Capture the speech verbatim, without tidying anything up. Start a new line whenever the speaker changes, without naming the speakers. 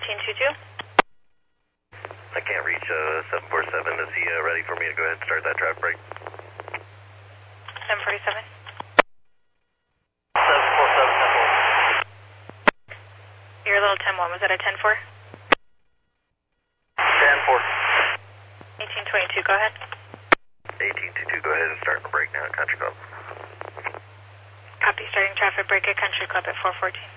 eighteen twenty-two.
I can't reach uh, seven four seven. Is he uh, ready for me to go ahead and start that traffic break?
seven forty-seven.
seven four seven, ten four.
Your little ten one, was that a ten four?
ten four.
eighteen twenty-two, go ahead.
eighteen twenty-two, go ahead and start the break now at Country Club.
Copy, starting traffic break at Country Club at four fourteen.